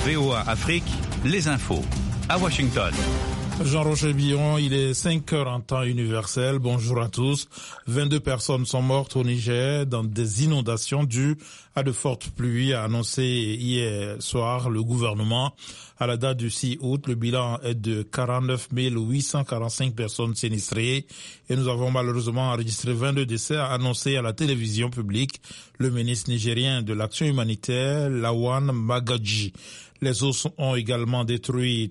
VOA Afrique, les infos. À Washington. Jean-Roger Billon, il est 5h en temps universel. Bonjour à tous. 22 personnes sont mortes au Niger dans des inondations dues à de fortes pluies, a annoncé hier soir le gouvernement. À la date du 6 août, le bilan est de 49 845 personnes sinistrées et nous avons malheureusement enregistré 22 décès, a annoncé à la télévision publique le ministre nigérien de l'action humanitaire, Lawan Magaji. Les eaux ont également détruit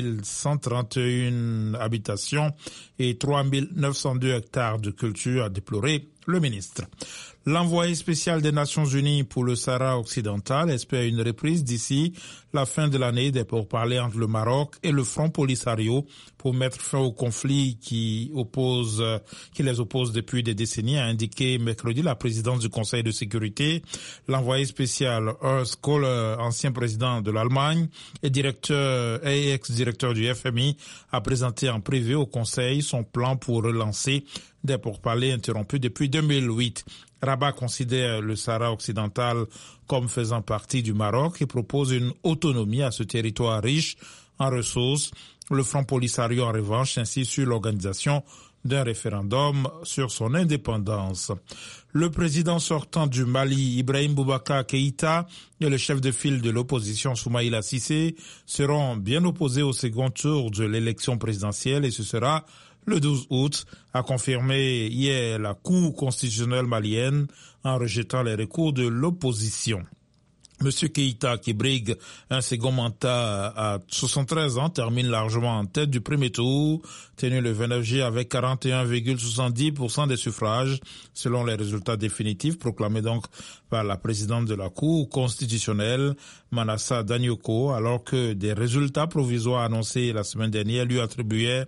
3131 habitations et 3902 hectares de culture, a déploré le ministre. L'envoyé spécial des Nations Unies pour le Sahara occidental espère une reprise d'ici la fin de l'année des pourparlers entre le Maroc et le Front Polisario pour mettre fin au conflit qui les oppose depuis des décennies, a indiqué mercredi la présidente du Conseil de sécurité. L'envoyé spécial Urs Kohler, ancien président de l'Allemagne et ex-directeur du FMI, a présenté en privé au Conseil son plan pour relancer des pourparlers interrompus depuis 2008. Rabat considère le Sahara occidental comme faisant partie du Maroc et propose une autonomie à ce territoire riche en ressources. Le Front Polisario, en revanche, insiste sur l'organisation d'un référendum sur son indépendance. Le président sortant du Mali, Ibrahim Boubacar Keïta, et le chef de file de l'opposition, Soumaïla Cissé, seront bien opposés au second tour de l'élection présidentielle et ce sera le 12 août, a confirmé hier la Cour constitutionnelle malienne en rejetant les recours de l'opposition. Monsieur Keïta, qui brigue un second mandat à 73 ans, termine largement en tête du premier tour, tenu le 29 juillet avec 41,70% des suffrages, selon les résultats définitifs proclamés donc par la présidente de la Cour constitutionnelle, Manassa Danyoko, alors que des résultats provisoires annoncés la semaine dernière lui attribuaient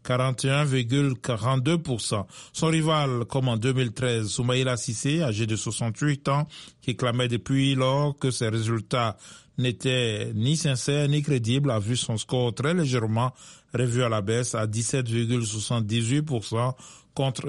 41,42%. Son rival, comme en 2013, Soumaïla Cissé, âgé de 68 ans, qui clamait depuis lors que ses résultats n'étaient ni sincères ni crédibles, a vu son score très légèrement revu à la baisse à 17,78% contre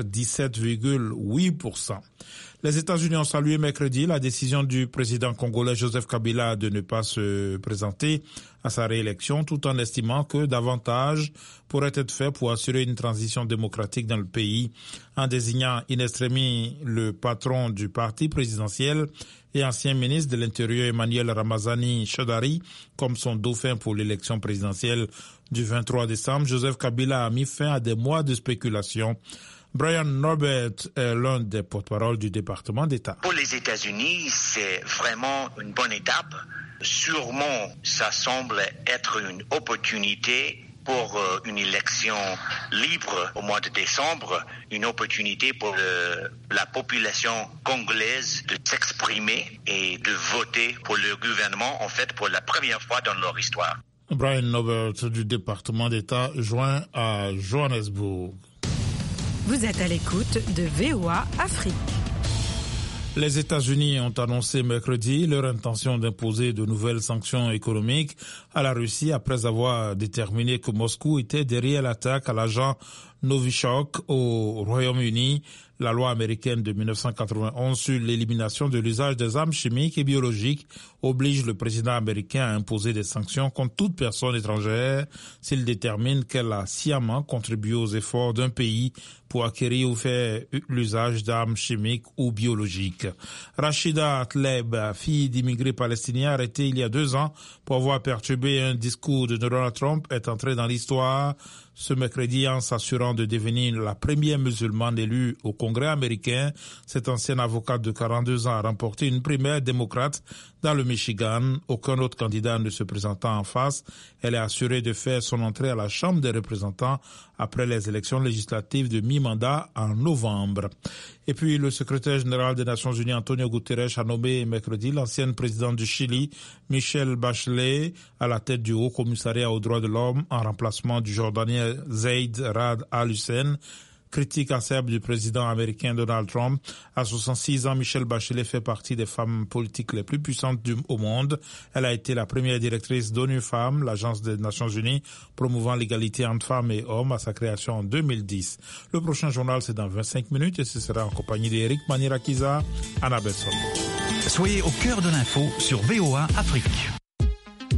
17,8%. Les États-Unis ont salué mercredi la décision du président congolais Joseph Kabila de ne pas se présenter à sa réélection, tout en estimant que davantage pourrait être fait pour assurer une transition démocratique dans le pays, en désignant in extremis le patron du parti présidentiel et ancien ministre de l'Intérieur Emmanuel Ramazani Shadari comme son dauphin pour l'élection présidentielle du 23 décembre. Joseph Kabila a mis fin à des mois de spéculation. Brian Norbert est l'un des porte-parole du département d'État. Pour les États-Unis, c'est vraiment une bonne étape. Sûrement, ça semble être une opportunité pour une élection libre au mois de décembre, une opportunité pour la population congolaise de s'exprimer et de voter pour le gouvernement, en fait, pour la première fois dans leur histoire. Brian Norbert du département d'État joint à Johannesburg. Vous êtes à l'écoute de VOA Afrique. Les États-Unis ont annoncé mercredi leur intention d'imposer de nouvelles sanctions économiques à la Russie après avoir déterminé que Moscou était derrière l'attaque à l'agent Novichok au Royaume-Uni. La loi américaine de 1991 sur l'élimination de l'usage des armes chimiques et biologiques oblige le président américain à imposer des sanctions contre toute personne étrangère s'il détermine qu'elle a sciemment contribué aux efforts d'un pays pour acquérir ou faire l'usage d'armes chimiques ou biologiques. Rachida Tlaib, fille d'immigrés palestiniens arrêtés il y a 2 ans pour avoir perturbé un discours de Donald Trump, est entrée dans l'histoire ce mercredi en s'assurant de devenir la première musulmane élue au Congrès américain. Cette ancienne avocate de 42 ans a remporté une primaire démocrate dans le Michigan, aucun autre candidat ne se présentant en face. Elle est assurée de faire son entrée à la Chambre des représentants après les élections législatives de mi-mandat en novembre. Et puis le secrétaire général des Nations Unies, Antonio Guterres, a nommé mercredi l'ancienne présidente du Chili, Michelle Bachelet, à la tête du Haut Commissariat aux droits de l'homme en remplacement du Jordanien Zeid Rad Al-Hussein. Critique acerbe du président américain Donald Trump. À 66 ans, Michelle Bachelet fait partie des femmes politiques les plus puissantes au monde. Elle a été la première directrice d'ONU Femmes, l'agence des Nations Unies promouvant l'égalité entre femmes et hommes à sa création en 2010. Le prochain journal, c'est dans 25 minutes et ce sera en compagnie d'Eric Manirakiza, Anna Besson. Soyez au cœur de l'info sur VOA Afrique.